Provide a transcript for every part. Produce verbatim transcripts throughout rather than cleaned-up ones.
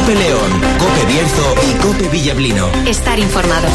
COPE León, COPE Bierzo y COPE Villablino. Estar informado.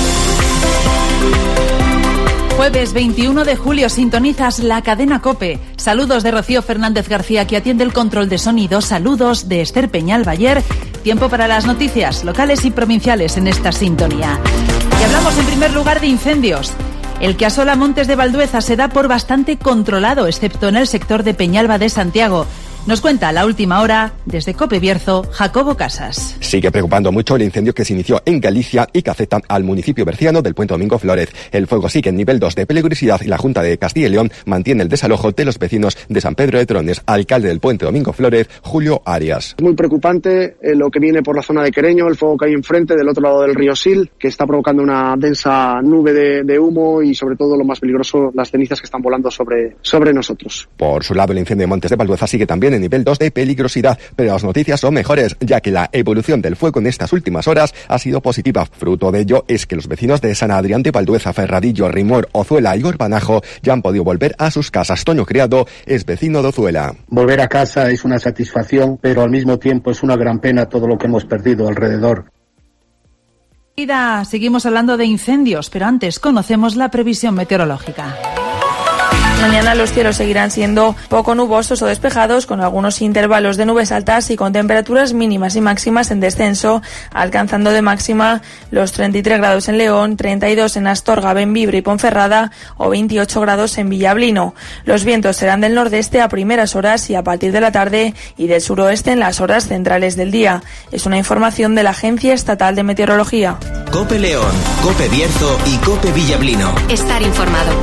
Jueves veintiuno de julio sintonizas la cadena COPE. Saludos de Rocío Fernández García, que atiende el control de sonido. Saludos de Esther Peñal Bayer. Tiempo para las noticias locales y provinciales en esta sintonía. Y hablamos en primer lugar de incendios. El que asola Montes de Valdueza se da por bastante controlado, excepto en el sector de Peñalba de Santiago. Nos cuenta a la última hora, desde COPE Bierzo, Jacobo Casas. Sigue preocupando mucho el incendio que se inició en Galicia y que afecta al municipio berciano del Puente Domingo Flórez. El fuego sigue en nivel dos de peligrosidad y la Junta de Castilla y León mantiene el desalojo de los vecinos de San Pedro de Trones. Alcalde del Puente Domingo Flórez, Julio Arias. Es muy preocupante eh, lo que viene por la zona de Quereño, el fuego que hay enfrente, del otro lado del río Sil, que está provocando una densa nube de, de humo y, sobre todo, lo más peligroso, las cenizas que están volando sobre, sobre nosotros. Por su lado, el incendio de Montes de Valdueza sigue también en nivel dos de peligrosidad, pero las noticias son mejores, ya que la evolución del fuego en estas últimas horas ha sido positiva. Fruto de ello es que los vecinos de San Adrián de Valdueza, Ferradillo, Rimor, Ozuela y Orbanajo ya han podido volver a sus casas. Toño Criado es vecino de Ozuela. Volver a casa es una satisfacción, pero al mismo tiempo es una gran pena todo lo que hemos perdido alrededor. Seguimos hablando de incendios, pero antes conocemos la previsión meteorológica. Mañana los cielos seguirán siendo poco nubosos o despejados, con algunos intervalos de nubes altas y con temperaturas mínimas y máximas en descenso, alcanzando de máxima los treinta y tres grados en León, treinta y dos en Astorga, Bembibre y Ponferrada o veintiocho grados en Villablino. Los vientos serán del nordeste a primeras horas y a partir de la tarde y del suroeste en las horas centrales del día. Es una información de la Agencia Estatal de Meteorología. COPE León, COPE Bierzo y COPE Villablino. Estar informado.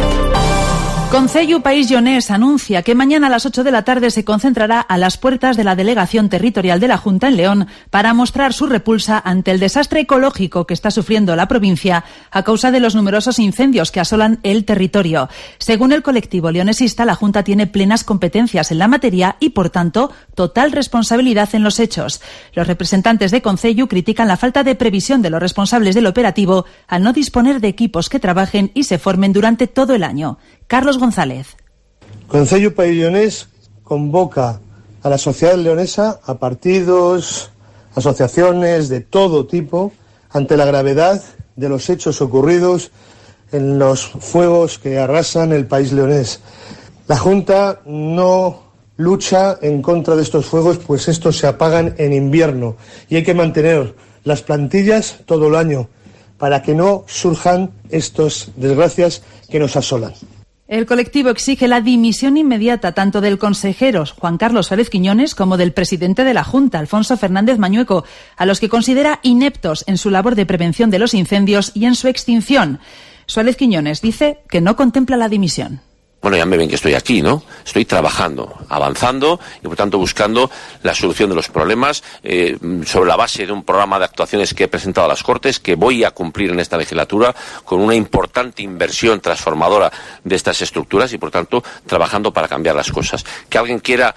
Concello País Lleonés anuncia que mañana a las ocho de la tarde se concentrará a las puertas de la Delegación Territorial de la Junta en León para mostrar su repulsa ante el desastre ecológico que está sufriendo la provincia a causa de los numerosos incendios que asolan el territorio. Según el colectivo leonesista, la Junta tiene plenas competencias en la materia y, por tanto, total responsabilidad en los hechos. Los representantes de Concello critican la falta de previsión de los responsables del operativo al no disponer de equipos que trabajen y se formen durante todo el año. Carlos González. Concello País Lleonés convoca a la sociedad leonesa, a partidos, asociaciones de todo tipo, ante la gravedad de los hechos ocurridos en los fuegos que arrasan el país leonés. La Junta no lucha en contra de estos fuegos, pues estos se apagan en invierno y hay que mantener las plantillas todo el año para que no surjan estas desgracias que nos asolan. El colectivo exige la dimisión inmediata tanto del consejero Juan Carlos Suárez Quiñones como del presidente de la Junta, Alfonso Fernández Mañueco, a los que considera ineptos en su labor de prevención de los incendios y en su extinción. Suárez Quiñones dice que no contempla la dimisión. Bueno, ya me ven que estoy aquí, ¿no? Estoy trabajando, avanzando y, por tanto, buscando la solución de los problemas eh, sobre la base de un programa de actuaciones que he presentado a las Cortes, que voy a cumplir en esta legislatura con una importante inversión transformadora de estas estructuras y, por tanto, trabajando para cambiar las cosas. Que alguien quiera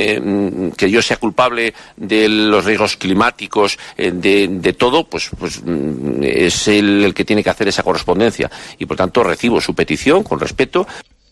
eh, que yo sea culpable de los riesgos climáticos, eh, de, de todo, pues, pues es él el que tiene que hacer esa correspondencia y, por tanto, recibo su petición con respeto.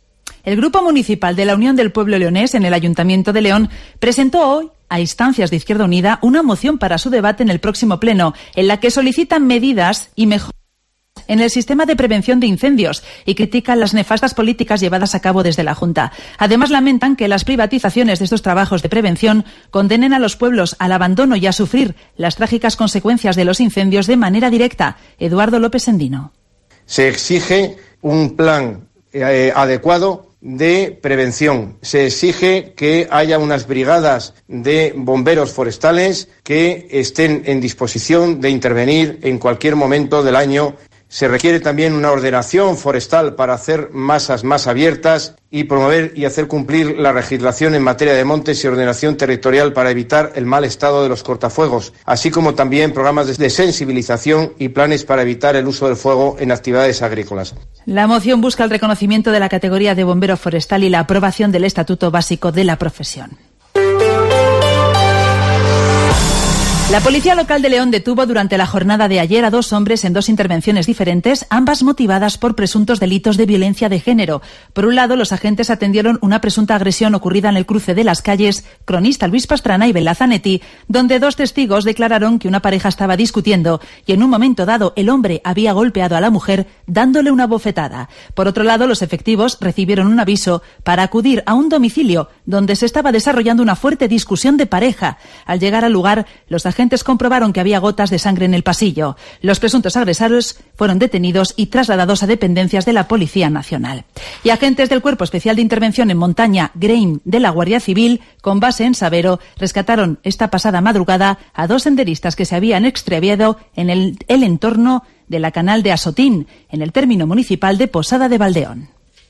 El Grupo Municipal de la Unión del Pueblo Leonés en el Ayuntamiento de León presentó hoy, a instancias de Izquierda Unida, una moción para su debate en el próximo pleno, en la que solicitan medidas y mejoras en el sistema de prevención de incendios y critican las nefastas políticas llevadas a cabo desde la Junta. Además, lamentan que las privatizaciones de estos trabajos de prevención condenen a los pueblos al abandono y a sufrir las trágicas consecuencias de los incendios de manera directa. Eduardo López Endino. Se exige un plan eh, adecuado de prevención. Se exige que haya unas brigadas de bomberos forestales que estén en disposición de intervenir en cualquier momento del año. Se requiere también una ordenación forestal para hacer masas más abiertas y promover y hacer cumplir la legislación en materia de montes y ordenación territorial para evitar el mal estado de los cortafuegos, así como también programas de sensibilización y planes para evitar el uso del fuego en actividades agrícolas. La moción busca el reconocimiento de la categoría de bombero forestal y la aprobación del Estatuto Básico de la profesión. La policía local de León detuvo durante la jornada de ayer a dos hombres en dos intervenciones diferentes, ambas motivadas por presuntos delitos de violencia de género. Por un lado, los agentes atendieron una presunta agresión ocurrida en el cruce de las calles Cronista Luis Pastrana y Belazanetti, donde dos testigos declararon que una pareja estaba discutiendo y en un momento dado el hombre había golpeado a la mujer dándole una bofetada. Por otro lado, los efectivos recibieron un aviso para acudir a un domicilio donde se estaba desarrollando una fuerte discusión de pareja. Al llegar al lugar, los agentes comprobaron que había gotas de sangre en el pasillo. Los presuntos agresores fueron detenidos y trasladados a dependencias de la Policía Nacional. Y agentes del Cuerpo Especial de Intervención en Montaña, GRAIN, de la Guardia Civil, con base en Sabero, rescataron esta pasada madrugada a dos senderistas que se habían extraviado en el, el entorno de la Canal de Asotín, en el término municipal de Posada de Valdeón.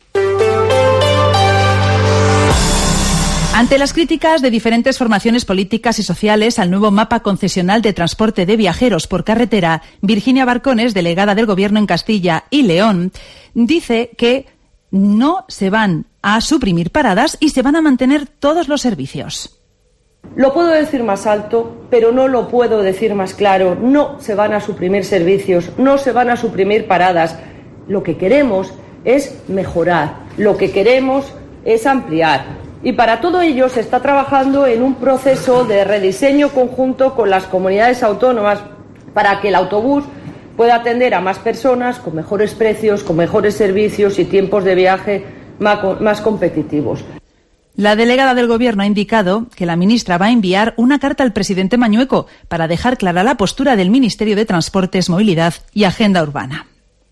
Ante las críticas de diferentes formaciones políticas y sociales al nuevo mapa concesional de transporte de viajeros por carretera, Virginia Barcones, delegada del Gobierno en Castilla y León, dice que no se van a suprimir paradas y se van a mantener todos los servicios. Lo puedo decir más alto, pero no lo puedo decir más claro. No se van a suprimir servicios, no se van a suprimir paradas. Lo que queremos es mejorar, lo que queremos es ampliar. Y para todo ello se está trabajando en un proceso de rediseño conjunto con las comunidades autónomas para que el autobús pueda atender a más personas con mejores precios, con mejores servicios y tiempos de viaje más competitivos. La delegada del Gobierno ha indicado que la ministra va a enviar una carta al presidente Mañueco para dejar clara la postura del Ministerio de Transportes, Movilidad y Agenda Urbana.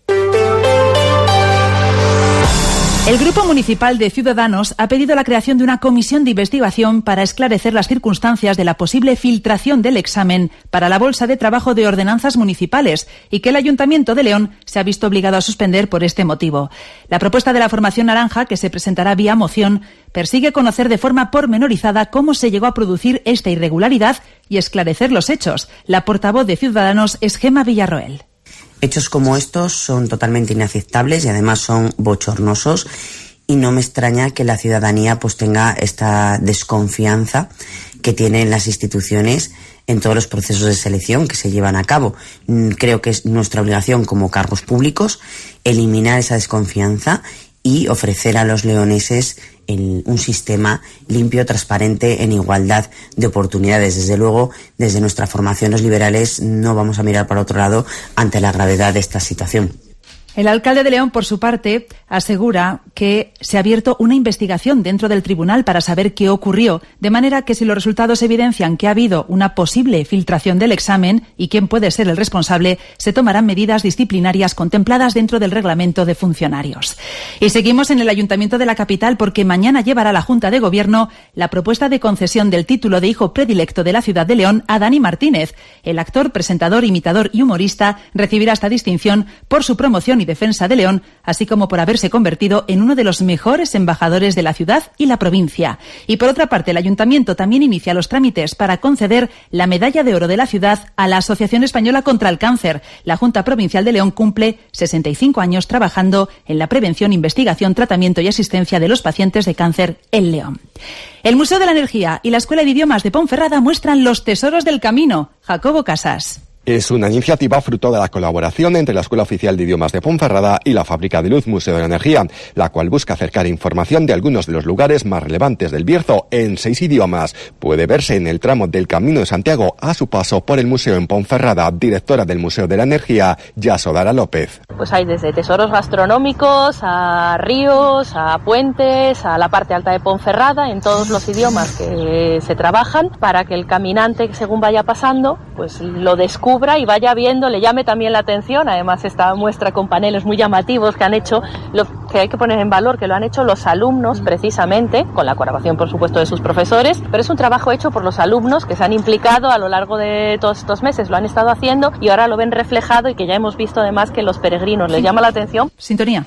El Grupo Municipal de Ciudadanos ha pedido la creación de una comisión de investigación para esclarecer las circunstancias de la posible filtración del examen para la bolsa de trabajo de ordenanzas municipales y que el Ayuntamiento de León se ha visto obligado a suspender por este motivo. La propuesta de la formación naranja, que se presentará vía moción, persigue conocer de forma pormenorizada cómo se llegó a producir esta irregularidad y esclarecer los hechos. La portavoz de Ciudadanos es Gemma Villarroel. Hechos como estos son totalmente inaceptables y además son bochornosos y no me extraña que la ciudadanía pues tenga esta desconfianza que tienen las instituciones en todos los procesos de selección que se llevan a cabo. Creo que es nuestra obligación como cargos públicos eliminar esa desconfianza y ofrecer a los leoneses el, un sistema limpio, transparente, en igualdad de oportunidades. Desde luego, desde nuestra formación, los liberales no vamos a mirar para otro lado ante la gravedad de esta situación. El alcalde de León, por su parte, asegura que se ha abierto una investigación dentro del tribunal para saber qué ocurrió, de manera que si los resultados evidencian que ha habido una posible filtración del examen y quién puede ser el responsable, se tomarán medidas disciplinarias contempladas dentro del reglamento de funcionarios. Y seguimos en el Ayuntamiento de la capital porque mañana llevará la Junta de Gobierno la propuesta de concesión del título de hijo predilecto de la ciudad de León a Dani Martínez. El actor, presentador, imitador y humorista recibirá esta distinción por su promoción y defensa de León, así como por haberse convertido en uno de los mejores embajadores de la ciudad y la provincia. Y por otra parte, el Ayuntamiento también inicia los trámites para conceder la Medalla de Oro de la ciudad a la Asociación Española contra el Cáncer. La Junta Provincial de León cumple sesenta y cinco años trabajando en la prevención, investigación, tratamiento y asistencia de los pacientes de cáncer en León. El Museo de la Energía y la Escuela de Idiomas de Ponferrada muestran los tesoros del camino. Jacobo Casas. Es una iniciativa fruto de la colaboración entre la Escuela Oficial de Idiomas de Ponferrada y la Fábrica de Luz Museo de la Energía, la cual busca acercar información de algunos de los lugares más relevantes del Bierzo en seis idiomas. Puede verse en el tramo del Camino de Santiago a su paso por el museo en Ponferrada. Directora del Museo de la Energía, Yasodara López. Pues hay desde tesoros gastronómicos a ríos, a puentes, a la parte alta de Ponferrada, en todos los idiomas que se trabajan, para que el caminante, según vaya pasando, pues lo descubra y vaya viendo, le llame también la atención. Además, esta muestra con paneles muy llamativos que han hecho, lo que hay que poner en valor, que lo han hecho los alumnos precisamente, con la colaboración por supuesto de sus profesores, pero es un trabajo hecho por los alumnos que se han implicado a lo largo de todos estos meses, lo han estado haciendo y ahora lo ven reflejado y que ya hemos visto además que los peregrinos les llama la atención. Sintonía.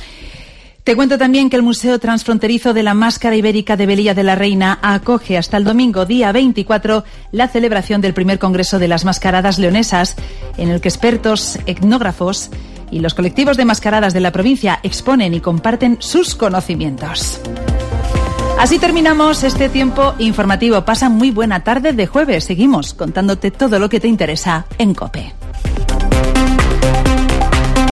Te cuento también que el Museo Transfronterizo de la Máscara Ibérica de Velilla de la Reina acoge hasta el domingo, día veinticuatro, la celebración del primer Congreso de las Mascaradas Leonesas, en el que expertos, etnógrafos y los colectivos de mascaradas de la provincia exponen y comparten sus conocimientos. Así terminamos este tiempo informativo. Pasa muy buena tarde de jueves. Seguimos contándote todo lo que te interesa en COPE.